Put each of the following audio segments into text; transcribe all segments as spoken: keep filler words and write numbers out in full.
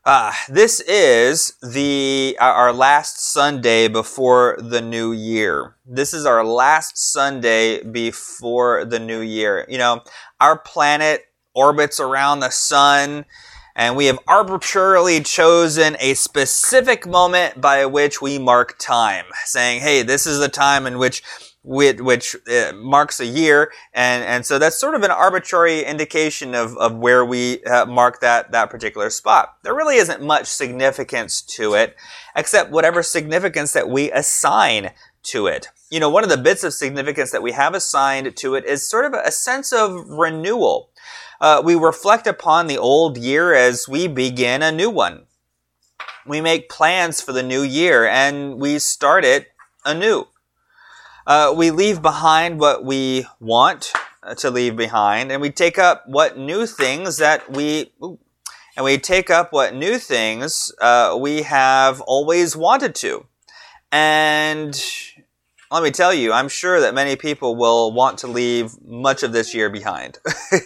Uh, this is the our last Sunday before the new year. This is our last Sunday before the new year. You know, our planet orbits around the sun, and we have arbitrarily chosen a specific moment by which we mark time, saying, hey, this is the time in which which, which uh, marks a year, and, and so that's sort of an arbitrary indication of, of where we uh, mark that, that particular spot. There really isn't much significance to it, except whatever significance that we assign to it. You know, one of the bits of significance that we have assigned to it is sort of a sense of renewal. Uh, we reflect upon the old year as we begin a new one. We make plans for the new year, and we start it anew. Uh, we leave behind what we want to leave behind, and we take up what new things that we, and we take up what new things uh, we have always wanted to. And let me tell you, I'm sure that many people will want to leave much of this year behind.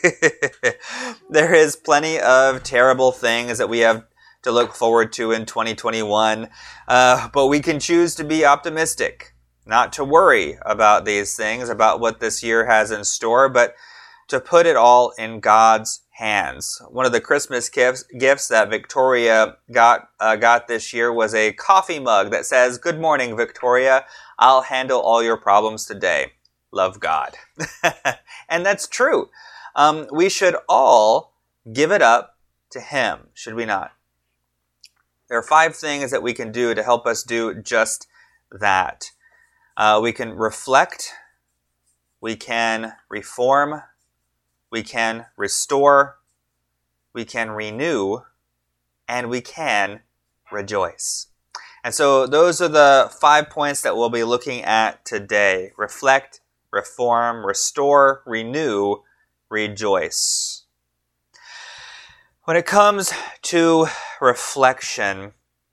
There is plenty of terrible things that we have to look forward to in twenty twenty-one, uh, but we can choose to be optimistic. Not to worry about these things, about what this year has in store, but to put it all in God's hands. One of the Christmas gifts, gifts that Victoria got uh, got this year was a coffee mug that says, "Good morning, Victoria. I'll handle all your problems today. Love, God." And that's true. Um, we should all give it up to Him, should we not? There are five things that we can do to help us do just that. Uh, we can reflect, we can reform, we can restore, we can renew, and we can rejoice. And so those are the five points that we'll be looking at today. Reflect, reform, restore, renew, rejoice. When it comes to reflection,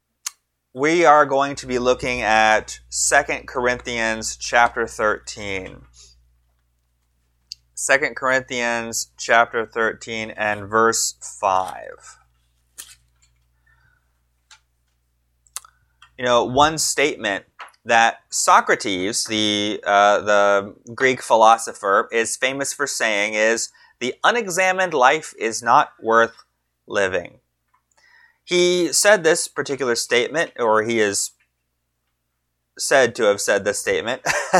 we are going to be looking at Second Corinthians chapter thirteen. Second Corinthians chapter thirteen and verse five. You know, one statement that Socrates, the uh, the Greek philosopher, is famous for saying is, "The unexamined life is not worth living." He said this particular statement, or he is said to have said this statement,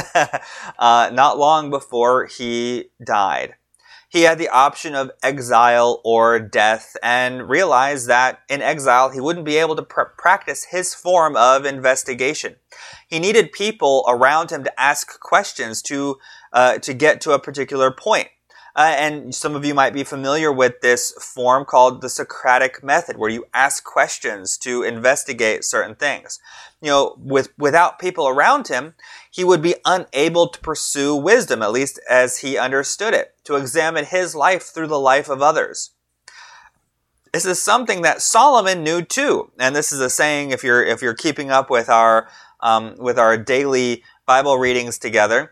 uh, not long before he died. He had the option of exile or death, and realized that in exile he wouldn't be able to pr- practice his form of investigation. He needed people around him to ask questions to uh, to get to a particular point. Uh, and some of you might be familiar with this form called the Socratic method, where you ask questions to investigate certain things. You know, with without people around him, he would be unable to pursue wisdom, at least as he understood it, to examine his life through the life of others. This is something that Solomon knew too, and this is a saying if you're if you're keeping up with our um, with our daily Bible readings together.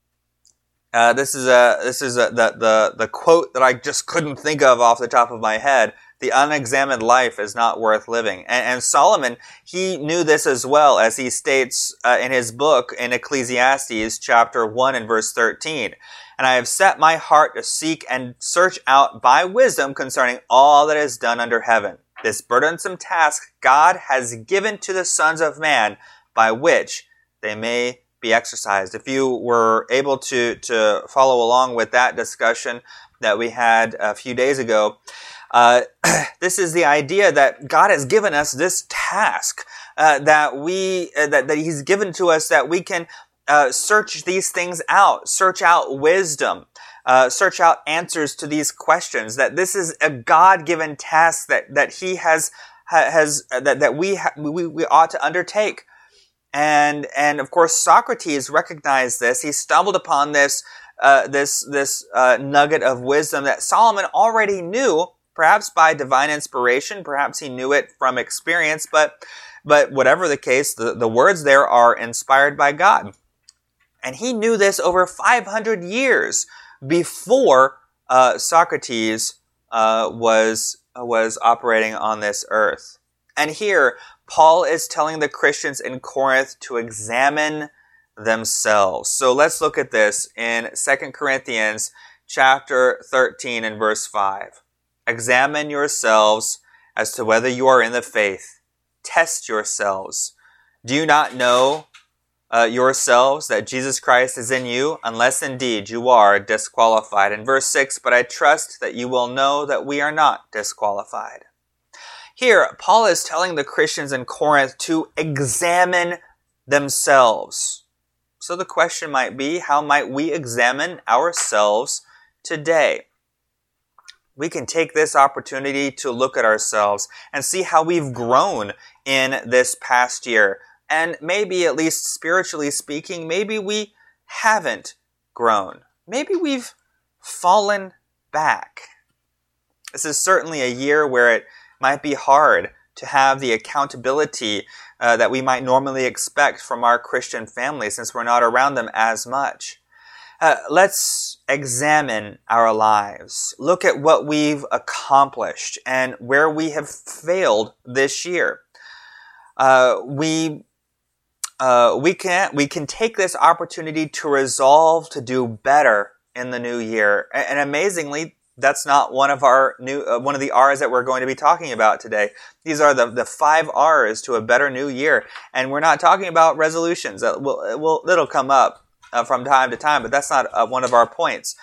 Uh, this is a this is a, the the the quote that I just couldn't think of off the top of my head. The unexamined life is not worth living. And, and Solomon, he knew this as well, as he states uh, in his book in Ecclesiastes chapter one and verse thirteen. "And I have set my heart to seek and search out by wisdom concerning all that is done under heaven. This burdensome task God has given to the sons of man, by which they may be exercised." If you were able to, to follow along with that discussion that we had a few days ago, uh, this is the idea that God has given us this task, uh, that we uh, that, that He's given to us, that we can uh, search these things out, search out wisdom, uh, search out answers to these questions. That this is a God-given task that that He has has uh, that that we, ha- we we ought to undertake. And, and of course, Socrates recognized this. He stumbled upon this, uh, this, this, uh, nugget of wisdom that Solomon already knew, perhaps by divine inspiration, perhaps he knew it from experience, but, but whatever the case, the, the words there are inspired by God. And he knew this over five hundred years before, uh, Socrates, uh, was, was operating on this earth. And here, Paul is telling the Christians in Corinth to examine themselves. So let's look at this in Second Corinthians chapter thirteen and verse five. Examine yourselves as to whether you are in the faith. Test yourselves. Do you not know uh, yourselves that Jesus Christ is in you, unless indeed you are disqualified? In verse six, but I trust that you will know that we are not disqualified. Here, Paul is telling the Christians in Corinth to examine themselves. So the question might be, how might we examine ourselves today? We can take this opportunity to look at ourselves and see how we've grown in this past year. And maybe, at least spiritually speaking, maybe we haven't grown. Maybe we've fallen back. This is certainly a year where it might be hard to have the accountability uh, that we might normally expect from our Christian family since we're not around them as much. Uh, let's examine our lives. Look at what we've accomplished and where we have failed this year. Uh, we uh, we can we can take this opportunity to resolve to do better in the new year. And, and amazingly, that's not one of our new uh, one of the R's that we're going to be talking about today. These are the, the five R's to a better new year, and we're not talking about resolutions. That will it will it'll come up uh, from time to time, but that's not uh, one of our points.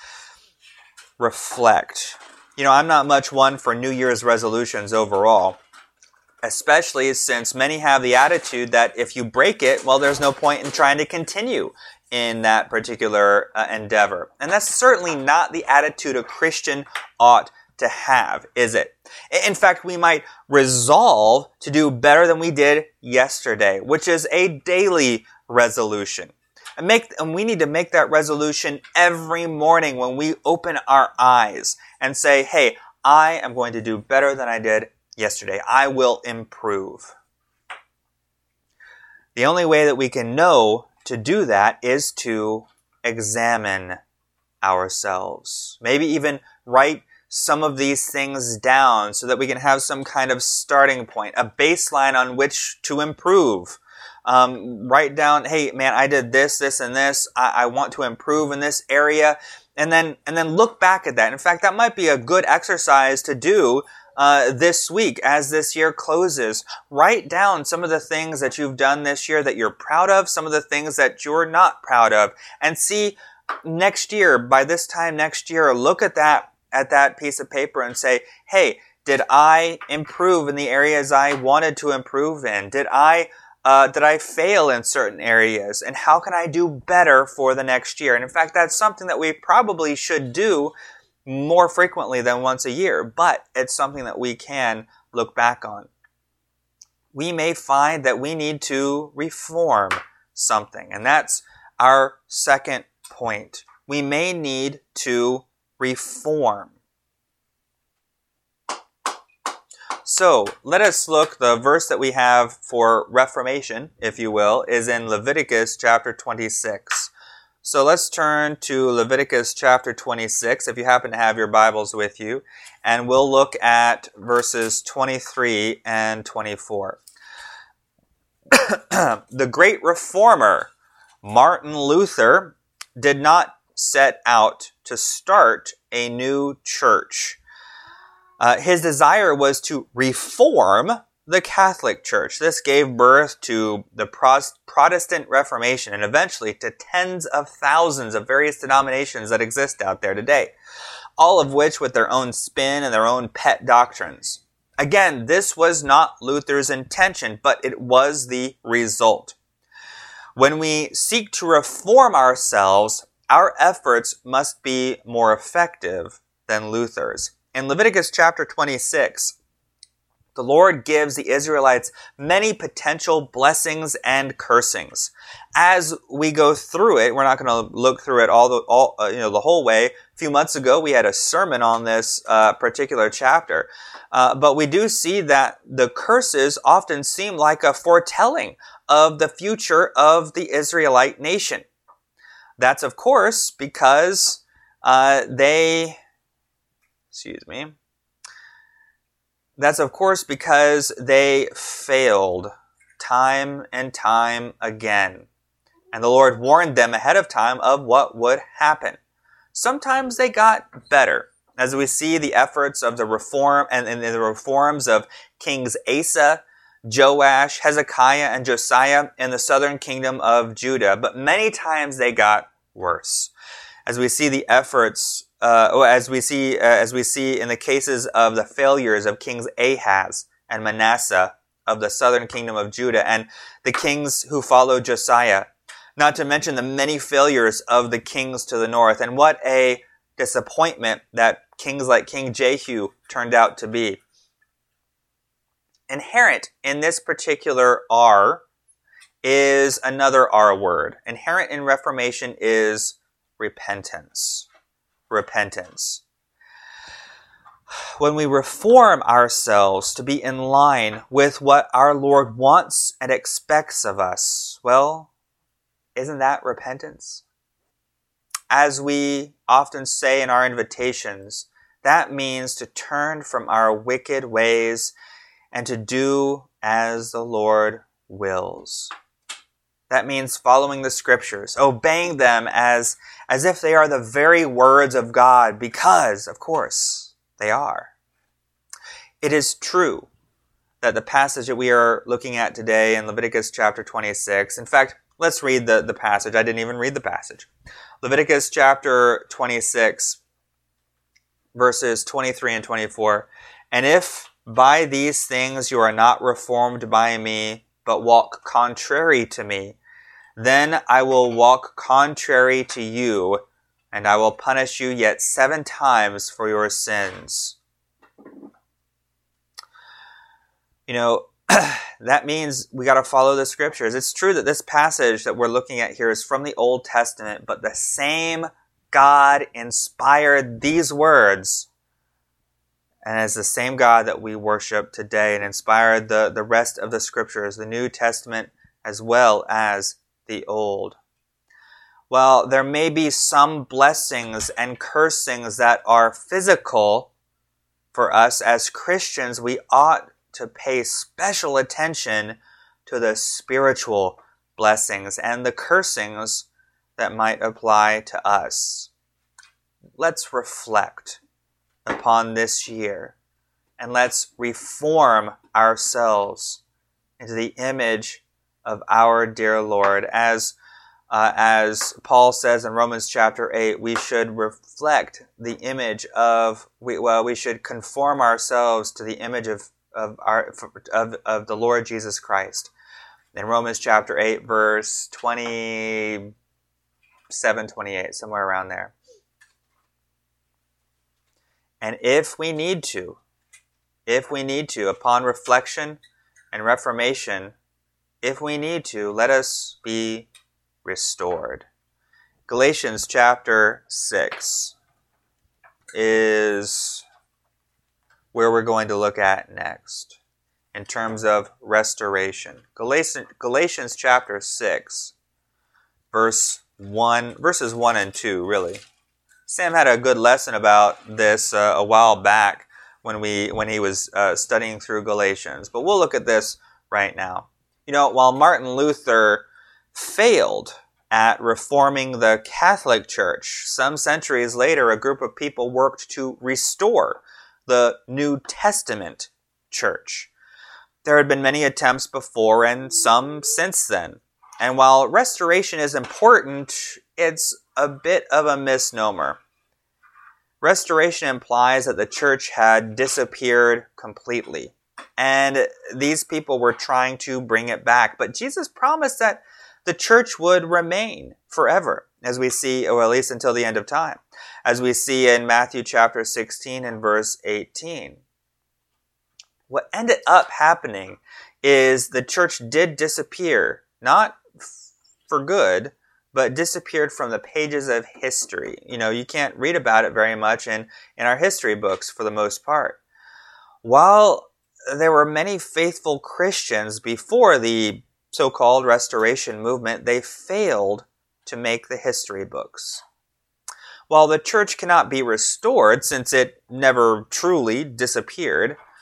Reflect. You know, I'm not much one for New Year's resolutions overall, especially since many have the attitude that if you break it, well, there's no point in trying to continue in that particular uh, endeavor. And that's certainly not the attitude a Christian ought to have, is it? In fact, we might resolve to do better than we did yesterday, which is a daily resolution. And make and we need to make that resolution every morning when we open our eyes and say, hey, I am going to do better than I did yesterday. I will improve. The only way that we can know to do that is to examine ourselves. Maybe even write some of these things down so that we can have some kind of starting point, a baseline on which to improve. Um, write down, hey, man, I did this, this, and this. I, I want to improve in this area. And then, and then look back at that. In fact, that might be a good exercise to do Uh, this week as this year closes. Write down some of the things that you've done this year that you're proud of, some of the things that you're not proud of, and see next year, by this time next year, look at that, at that piece of paper and say, hey, did I improve in the areas I wanted to improve in? Did I, uh, did I fail in certain areas? And how can I do better for the next year? And in fact, that's something that we probably should do more frequently than once a year, but it's something that we can look back on. We may find that we need to reform something, and that's our second point. We may need to reform. So, let us look, the verse that we have for reformation, if you will, is in Leviticus chapter twenty-six. So let's turn to Leviticus chapter twenty-six, if you happen to have your Bibles with you, and we'll look at verses twenty-three and twenty-four. The great reformer, Martin Luther, did not set out to start a new church. Uh, his desire was to reform the Catholic Church. This gave birth to the Protestant Reformation and eventually to tens of thousands of various denominations that exist out there today, all of which with their own spin and their own pet doctrines. Again, this was not Luther's intention, but it was the result. When we seek to reform ourselves, our efforts must be more effective than Luther's. In Leviticus chapter twenty-six, the Lord gives the Israelites many potential blessings and cursings. As we go through it, we're not going to look through it all the all uh, you know the whole way. A few months ago, we had a sermon on this uh, particular chapter, uh, but we do see that the curses often seem like a foretelling of the future of the Israelite nation. That's of course because uh, they, excuse me. That's, of course, because they failed time and time again. And the Lord warned them ahead of time of what would happen. Sometimes they got better, as we see the efforts of the reform and, and the reforms of Kings Asa, Joash, Hezekiah, and Josiah in the southern kingdom of Judah. But many times they got worse, as we see the efforts, uh, or as we see, uh, as we see in the cases of the failures of Kings Ahaz and Manasseh of the southern kingdom of Judah, and the kings who followed Josiah. Not to mention the many failures of the kings to the north, and what a disappointment that kings like King Jehu turned out to be. Inherent in this particular R is another R word. Inherent in Reformation is repentance. Repentance. When we reform ourselves to be in line with what our Lord wants and expects of us, well, isn't that repentance? As we often say in our invitations, that means to turn from our wicked ways and to do as the Lord wills. That means following the scriptures, obeying them as, as if they are the very words of God, because, of course, they are. It is true that the passage that we are looking at today in Leviticus chapter twenty-six, in fact, let's read the, the passage. I didn't even read the passage. Leviticus chapter twenty-six, verses twenty-three and twenty-four. And if by these things you are not reformed by me, but walk contrary to me, then I will walk contrary to you, and I will punish you yet seven times for your sins. You know, that means we got to follow the scriptures. It's true that this passage that we're looking at here is from the Old Testament, but the same God inspired these words, and it's the same God that we worship today and inspired the, the rest of the scriptures, the New Testament as well as the Old. Well, there may be some blessings and cursings that are physical for us as Christians. We ought to pay special attention to the spiritual blessings and the cursings that might apply to us. Let's reflect upon this year and let's reform ourselves into the image of our dear Lord. As uh, as Paul says in Romans chapter eight, we should reflect the image of we well we should conform ourselves to the image of of our of, of the Lord Jesus Christ. In Romans chapter eight, verse twenty-seven, twenty-eight, somewhere around there. And if we need to, if we need to, upon reflection and reformation, if we need to, let us be restored. Galatians chapter six is where we're going to look at next in terms of restoration. Galatians, Galatians chapter six, verse one, verses one and two, really. Sam had a good lesson about this uh, a while back when we when he was uh, studying through Galatians, but we'll look at this right now. You know, while Martin Luther failed at reforming the Catholic Church, some centuries later, a group of people worked to restore the New Testament church. There had been many attempts before and some since then. And while restoration is important, it's a bit of a misnomer. Restoration implies that the church had disappeared completely, and these people were trying to bring it back. But Jesus promised that the church would remain forever, as we see, or at least until the end of time, as we see in Matthew chapter sixteen and verse eighteen. What ended up happening is the church did disappear, not f- for good, but disappeared from the pages of history. You know, you can't read about it very much in, in our history books for the most part. While there were many faithful Christians before the so-called Restoration movement, they failed to make the history books. While the church cannot be restored, since it never truly disappeared,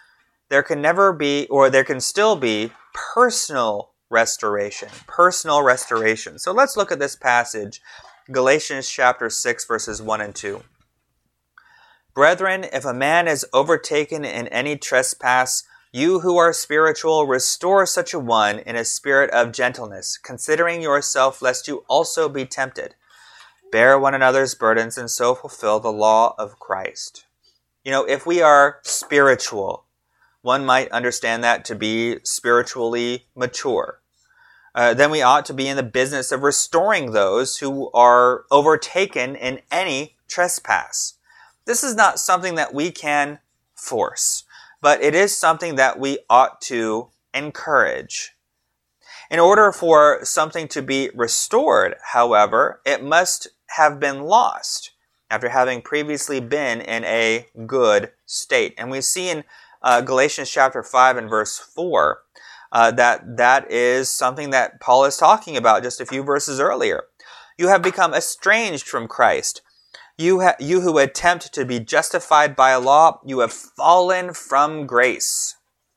there can never be, or there can still be, personal restoration. Personal restoration. So let's look at this passage, Galatians chapter six, verses one and two. Brethren, if a man is overtaken in any trespass, you who are spiritual, restore such a one in a spirit of gentleness, considering yourself, lest you also be tempted. Bear one another's burdens, and so fulfill the law of Christ. You know, if we are spiritual, one might understand that to be spiritually mature. Uh, then we ought to be in the business of restoring those who are overtaken in any trespass. This is not something that we can force, but it is something that we ought to encourage. In order for something to be restored, however, it must have been lost after having previously been in a good state. And we see in uh, Galatians chapter five and verse four uh, that that is something that Paul is talking about just a few verses earlier. You have become estranged from Christ. You, ha- you who attempt to be justified by law, you have fallen from grace.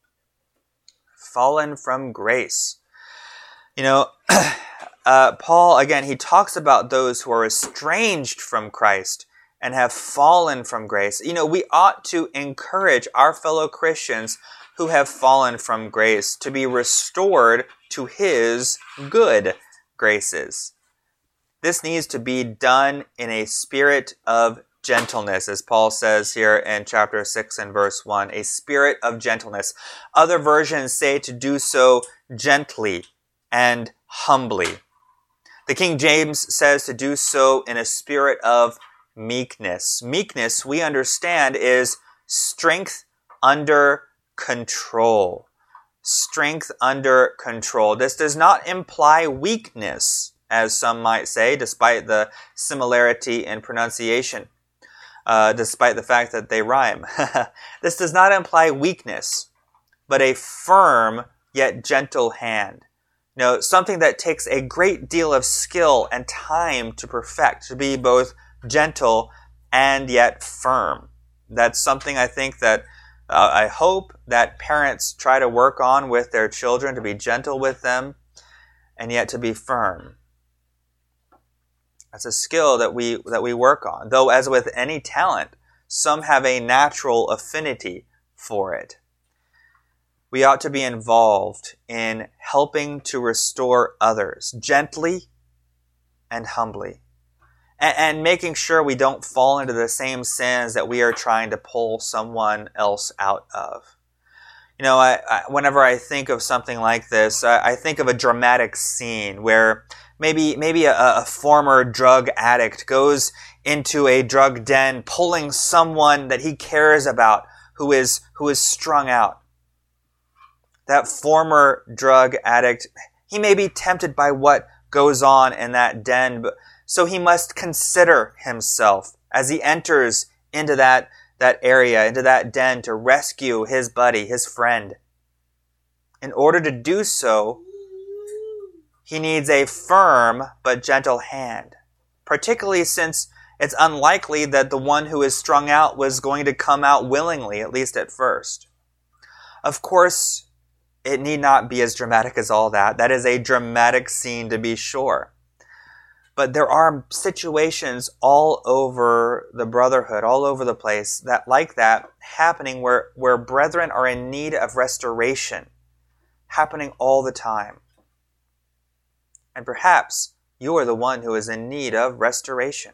Fallen from grace. You know, uh, Paul, again, he talks about those who are estranged from Christ and have fallen from grace. You know, we ought to encourage our fellow Christians who have fallen from grace to be restored to his good graces. This needs to be done in a spirit of gentleness, as Paul says here in chapter six and verse one, a spirit of gentleness. Other versions say to do so gently and humbly. The King James says to do so in a spirit of meekness. Meekness, we understand, is strength under control. Strength under control. This does not imply weakness, as some might say, despite the similarity in pronunciation, uh, despite the fact that they rhyme. This does not imply weakness, but a firm yet gentle hand. You know, something that takes a great deal of skill and time to perfect, to be both gentle and yet firm. That's something I think that uh, I hope that parents try to work on with their children, to be gentle with them and yet to be firm. That's a skill that we that we work on. Though, as with any talent, some have a natural affinity for it. We ought to be involved in helping to restore others gently and humbly, and, and making sure we don't fall into the same sins that we are trying to pull someone else out of. You know, I, I, whenever I think of something like this, I, I think of a dramatic scene where Maybe maybe a, a former drug addict goes into a drug den pulling someone that he cares about who is who is strung out. That former drug addict, he may be tempted by what goes on in that den, but, so he must consider himself as he enters into that, that area, into that den to rescue his buddy, his friend. In order to do so, he needs a firm but gentle hand, particularly since it's unlikely that the one who is strung out was going to come out willingly, at least at first. Of course, it need not be as dramatic as all that. That is a dramatic scene, to be sure. But there are situations all over the brotherhood, all over the place, that like that happening where, where brethren are in need of restoration, happening all the time. And perhaps you are the one who is in need of restoration.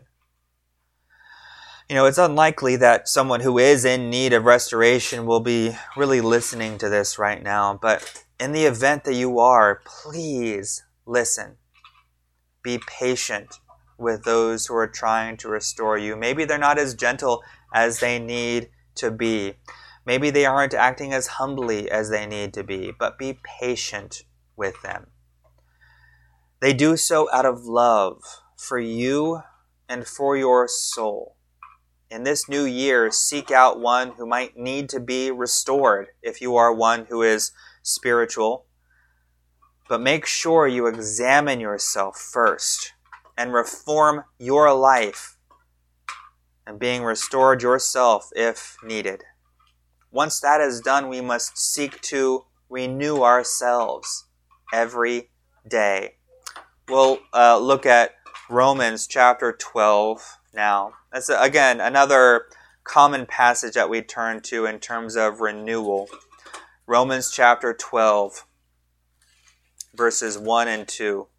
You know, it's unlikely that someone who is in need of restoration will be really listening to this right now. But in the event that you are, please listen. Be patient with those who are trying to restore you. Maybe they're not as gentle as they need to be. Maybe they aren't acting as humbly as they need to be. But be patient with them. They do so out of love for you and for your soul. In this new year, seek out one who might need to be restored if you are one who is spiritual. But make sure you examine yourself first and reform your life and being restored yourself if needed. once that is done, we must seek to renew ourselves every day. We'll uh, look at Romans chapter twelve now. That's, again, another common passage that we turn to in terms of renewal. Romans chapter twelve, verses one and two.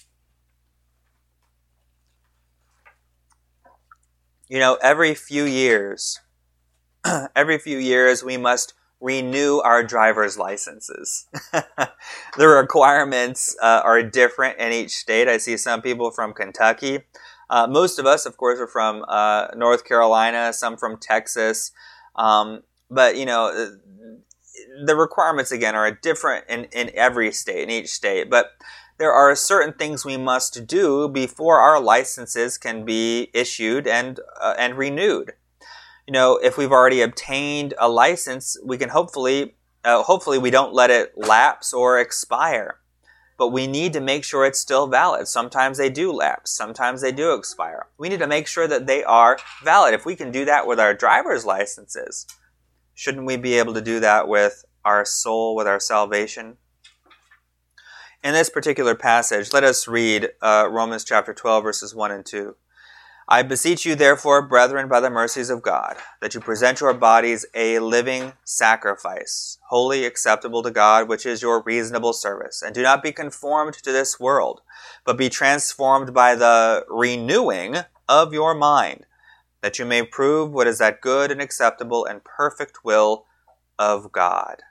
You know, every few years, every few years we must renew our driver's licenses. The requirements uh, are different in each state. I see some people from Kentucky. Uh, most of us, of course, are from uh, North Carolina, some from Texas. Um, but, you know, the requirements, again, are different in, in every state, in each state. But there are certain things we must do before our licenses can be issued and uh, and renewed. You know, if we've already obtained a license, we can hopefully, uh, hopefully we don't let it lapse or expire. But we need to make sure it's still valid. Sometimes they do lapse. Sometimes they do expire. We need to make sure that they are valid. If we can do that with our driver's licenses, shouldn't we be able to do that with our soul, with our salvation? In this particular passage, let us read uh, Romans chapter twelve, verses one and two. I beseech you, therefore, brethren, by the mercies of God, that you present your bodies a living sacrifice, wholly acceptable to God, which is your reasonable service. And do not be conformed to this world, but be transformed by the renewing of your mind, that you may prove what is that good and acceptable and perfect will of God.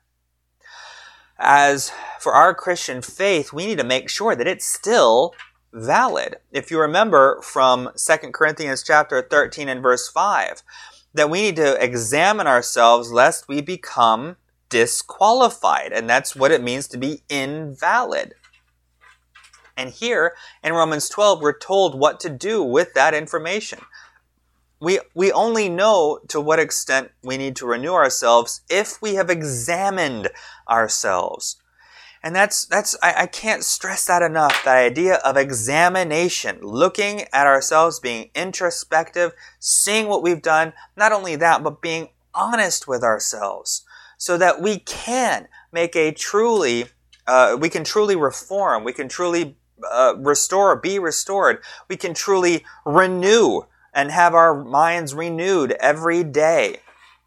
As for our Christian faith, we need to make sure that it's still valid. If you remember from Second Corinthians chapter thirteen and verse five, that we need to examine ourselves lest we become disqualified. And that's what it means to be invalid. And here in Romans twelve, we're told what to do with that information. We, we only know to what extent we need to renew ourselves if we have examined ourselves. And that's, that's I, I can't stress that enough, the idea of examination, looking at ourselves, being introspective, seeing what we've done. Not only that, but being honest with ourselves so that we can make a truly, uh, we can truly reform, we can truly uh, restore, be restored, we can truly renew and have our minds renewed every day.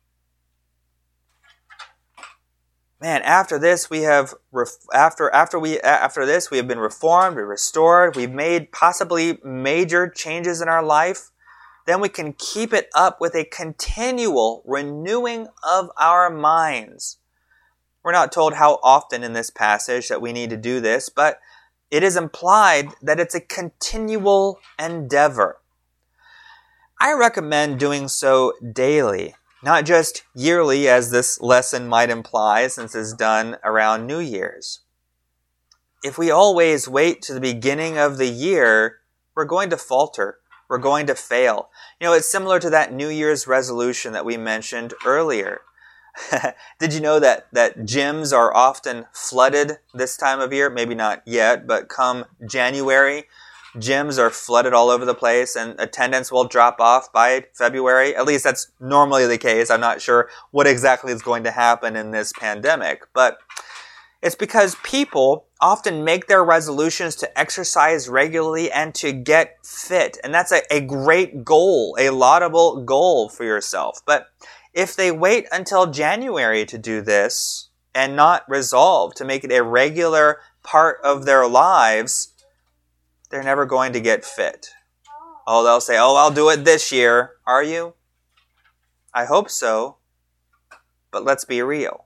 Man, after this we have after after we after this we have been reformed, we're restored, we've made possibly major changes in our life. Then we can keep it up with a continual renewing of our minds. We're not told how often in this passage that we need to do this, but it is implied that it's a continual endeavor. I recommend doing so daily. Not just yearly, as this lesson might imply, since it's done around New Year's. If we always wait to the beginning of the year, we're going to falter. We're going to fail. You know, it's similar to that New Year's resolution that we mentioned earlier. Did you know that, that gyms are often flooded this time of year? Maybe not yet, but come January, gyms are flooded all over the place and attendance will drop off by February. At least that's normally the case. I'm not sure what exactly is going to happen in this pandemic. But it's because people often make their resolutions to exercise regularly and to get fit. And that's a, a great goal, a laudable goal for yourself. But if they wait until January to do this and not resolve to make it a regular part of their lives, they're never going to get fit. Oh, they'll say, oh, I'll do it this year. Are you? I hope so. But let's be real.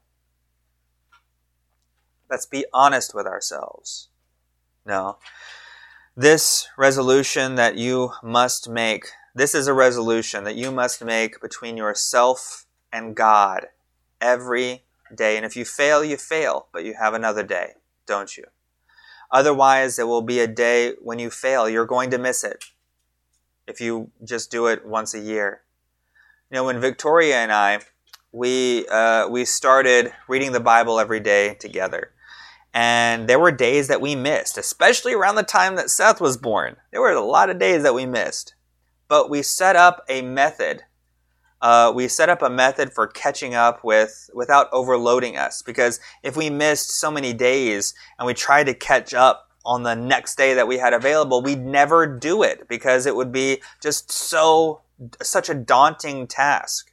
Let's be honest with ourselves. No. This resolution that you must make, this is a resolution that you must make between yourself and God every day. And if you fail, you fail, but you have another day, don't you? Otherwise, there will be a day when you fail. You're going to miss it if you just do it once a year. You know, when Victoria and I, we uh, we started reading the Bible every day together. And there were days that we missed, especially around the time that Seth was born. There were a lot of days that we missed. But we set up a method uh, we set up a method for catching up with without overloading us. Because if we missed so many days and we tried to catch up on the next day that we had available, we'd never do it because it would be just so such a daunting task.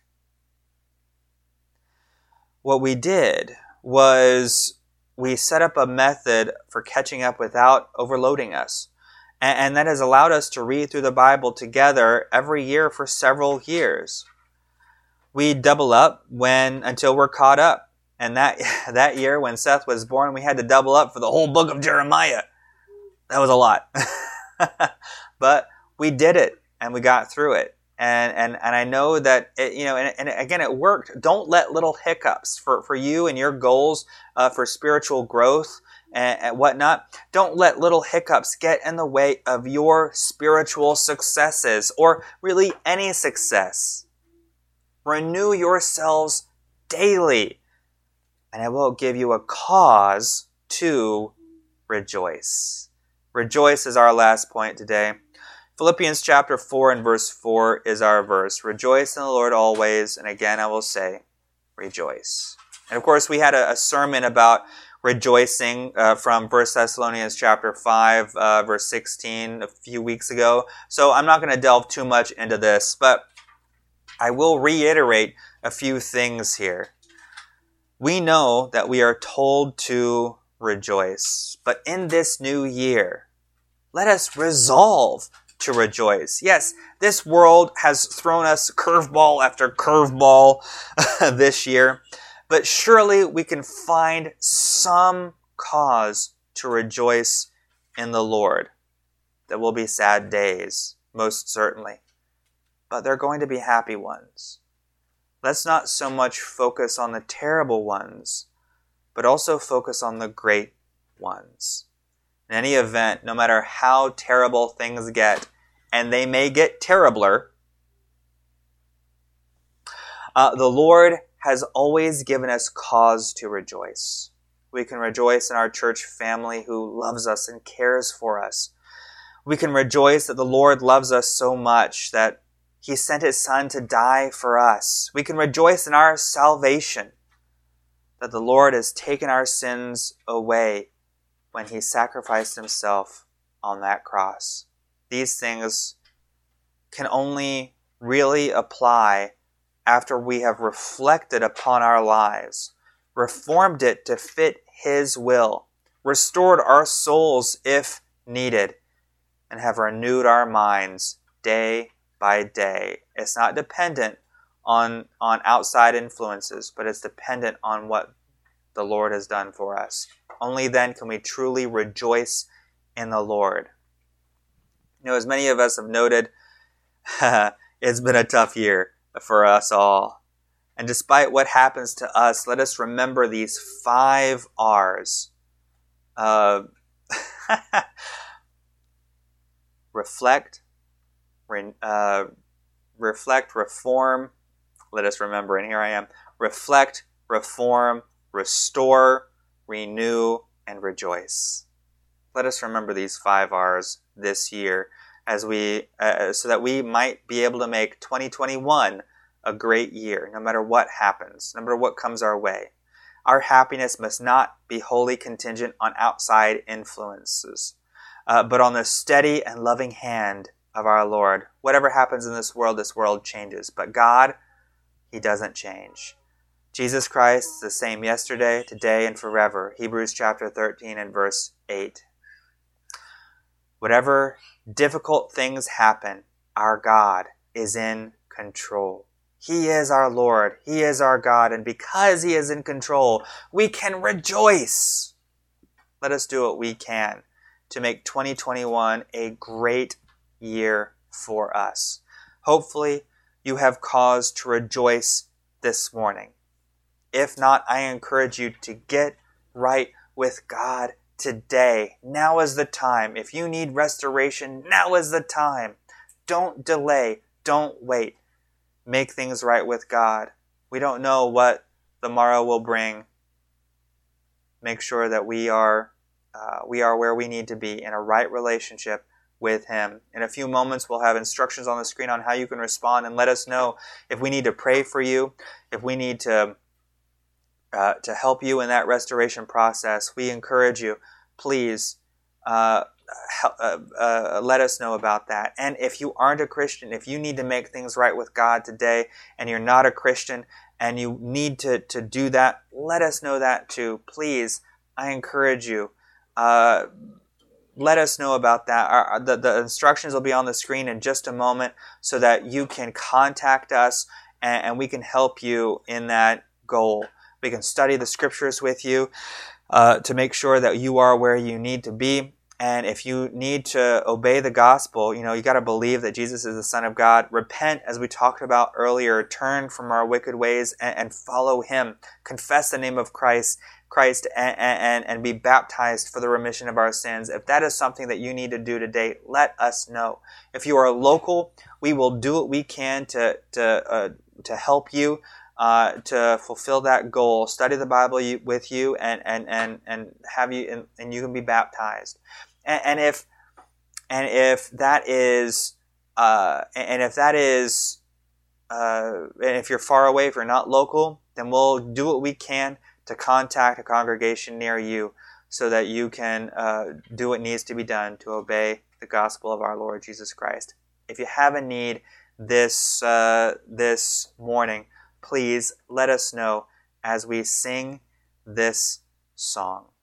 What we did was we set up a method for catching up without overloading us. And, and that has allowed us to read through the Bible together every year for several years. We double up when until we're caught up. And that that year when Seth was born, we had to double up for the whole book of Jeremiah. That was a lot. But we did it and we got through it. And and and I know that, it, you know, and, and again, it worked. Don't let little hiccups for, for you and your goals uh, for spiritual growth and, and whatnot. Don't let little hiccups get in the way of your spiritual successes or really any success. Renew yourselves daily, and it will give you a cause to rejoice. Rejoice is our last point today. Philippians chapter four and verse four is our verse. Rejoice in the Lord always, and again I will say, rejoice. And of course, we had a, a sermon about rejoicing uh, from First Thessalonians chapter five, uh, verse sixteen a few weeks ago. So I'm not going to delve too much into this, but I will reiterate a few things here. We know that we are told to rejoice, but in this new year, let us resolve to rejoice. Yes, this world has thrown us curveball after curveball this year, but surely we can find some cause to rejoice in the Lord. There will be sad days, most certainly, but they're going to be happy ones. Let's not so much focus on the terrible ones, but also focus on the great ones. In any event, no matter how terrible things get, and they may get terribler, uh, the Lord has always given us cause to rejoice. We can rejoice in our church family who loves us and cares for us. We can rejoice that the Lord loves us so much that He sent His Son to die for us. We can rejoice in our salvation, that the Lord has taken our sins away when He sacrificed Himself on that cross. These things can only really apply after we have reflected upon our lives, reformed it to fit His will, restored our souls if needed, and have renewed our minds day by day. It's not dependent on, on outside influences, but it's dependent on what the Lord has done for us. Only then can we truly rejoice in the Lord. You know, as many of us have noted, it's been a tough year for us all. And despite what happens to us, let us remember these five R's. Uh, reflect, re, uh, reflect, reform. Let us remember, and here I am. Reflect, reform, restore, renew, and rejoice. Let us remember these five R's this year as we, uh, so that we might be able to make twenty twenty-one a great year, no matter what happens, no matter what comes our way. Our happiness must not be wholly contingent on outside influences, uh, but on the steady and loving hand of our Lord. Whatever happens in this world, this world changes, but God, He doesn't change. Jesus Christ is the same yesterday, today, and forever. Hebrews chapter thirteen and verse eight. Whatever difficult things happen, our God is in control. He is our Lord. He is our God. And because He is in control, we can rejoice. Let us do what we can to make twenty twenty-one a great year for us. Hopefully, you have cause to rejoice this morning. If not, I encourage you to get right with God today. Now is the time. If you need restoration, now is the time. Don't delay. Don't wait. Make things right with God. We don't know what the morrow will bring. Make sure that we are uh, we are where we need to be in a right relationship with Him. In a few moments, we'll have instructions on the screen on how you can respond, and let us know if we need to pray for you, if we need to uh, to help you in that restoration process. We encourage you, please uh, help, uh, uh, let us know about that. And if you aren't a Christian, if you need to make things right with God today, and you're not a Christian, and you need to, to do that, let us know that too. Please, I encourage you. Uh, let us know about that. Our, the, the instructions will be on the screen in just a moment so that you can contact us and, and we can help you in that goal. We can study the scriptures with you uh, to make sure that you are where you need to be. And if you need to obey the gospel, you know, you got to believe that Jesus is the Son of God. Repent, as we talked about earlier. Turn from our wicked ways and, and follow Him. Confess the name of Christ, Christ, and, and, and be baptized for the remission of our sins. If that is something that you need to do today, let us know. If you are local, we will do what we can to to uh, to help you uh, to fulfill that goal. Study the Bible you, with you, and and and and have you, and, and you can be baptized. And, and if and if that is uh, and if that is uh, and if you're far away, if you're not local, then we'll do what we can to contact a congregation near you so that you can uh, do what needs to be done to obey the gospel of our Lord Jesus Christ. If you have a need this uh, this morning, please let us know as we sing this song.